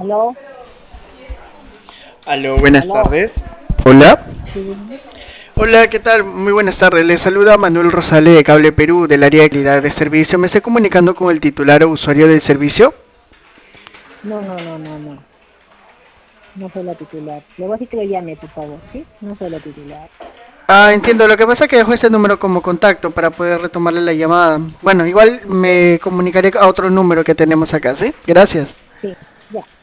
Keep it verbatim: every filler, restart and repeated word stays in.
Aló, Aló, buenas aló. tardes. Hola. Sí, dime. Hola, ¿qué tal? Muy buenas tardes. Les saluda Manuel Rosales de Cable Perú del área de calidad de servicio. Me estoy comunicando con el titular o usuario del servicio. No, no, no, no, no. No soy la titular. Le voy a decir que le llame, por favor, ¿sí? No soy la titular. Ah, entiendo. Lo que pasa es que dejó este número como contacto para poder retomarle la llamada. Bueno, igual me comunicaré a otro número que tenemos acá, ¿sí? Gracias. Sí, ya.